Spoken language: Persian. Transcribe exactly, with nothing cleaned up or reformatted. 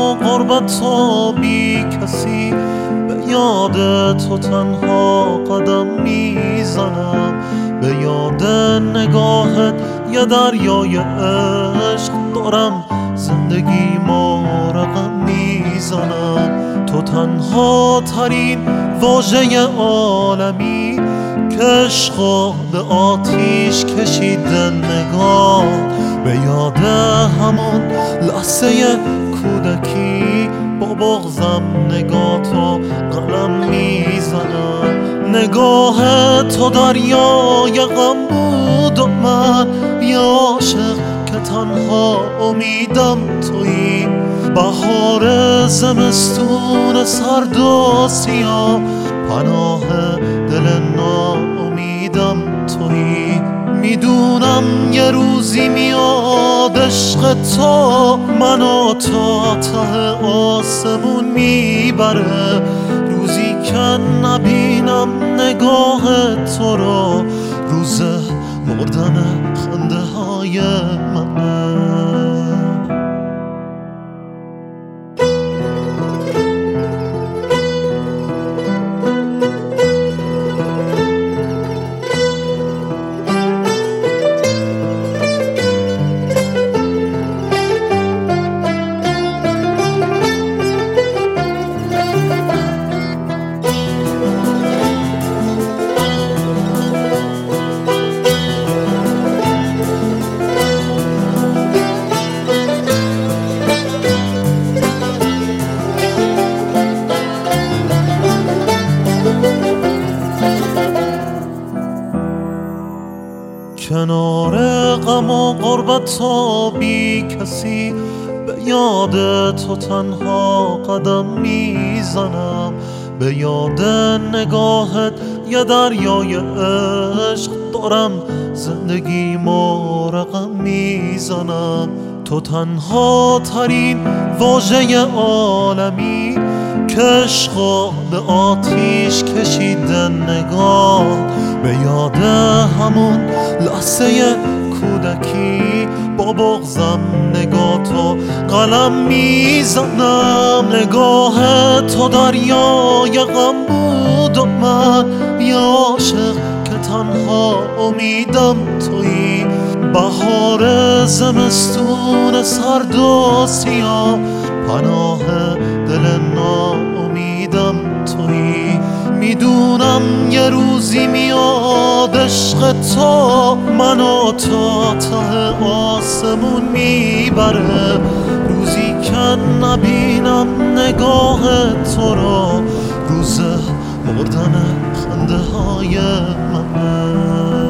و غربت و بی کسی به یاد تو تنها قدم میزنم، به یاد نگاهت یه دریای عشق دارم زندگی ما رقم میزنم. تو تنها ترین واژه عالمی که عشقو به آتیش کشیده نگاه، به یاد همون لحظه کودکی با بغضم نگاهتو قلم میزنم. نگاه تو دریای غم بود و من یه عاشق که تنها امیدم تویی. بهار زمستون سرد و سیاه پناه دل ناامیدم تویی. میدونم یه روزی میاد عشق تو منو تا ته آسمون میبره، روزی که نبینم نگاه تو رو، روز مردن خنده های منه. کنار غم و غربت و بی کسی به یاد تو تنها قدم میزنم، به یاد نگاهت یه دریای عشق دارم زندگی ما رقم میزنم. تو تنها ترین واژه عالمی که عشقو به آتیش کشیده نگاه، به یاد همون لحظه کودکی با بغضم نگاهتو قلم میزنم. نگاه تو دریای غم بود و من یه عاشق که تنها امیدم تویی. بهار زمستون سرد و سیاه پناه دل ناامیدم تویی. میدونم یه روزی میاد عشق تو منو تا ته آسمون میبره، روزی که نبینم نگاه تو رو، روز مردن خنده های منه.